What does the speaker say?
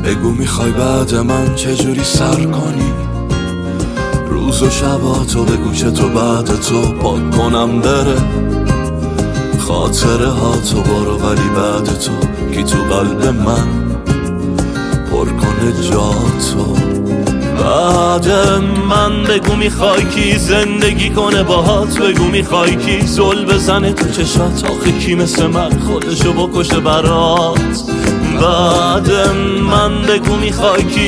بگو میخوای بعد من چجوری سر کنی روز و شباتو، بگو که تو بعد تو پاک کنم بره خاطره ها تو برو، ولی بعد تو کی تو قلب من پر کنه جا تو. بعد من بگو میخوای کی زندگی کنه باهات، بگو میخوای کی زل بزنه تو چشات، آخه کی مثل من خودشو بکشه برات. بعد من بگو میخوای کی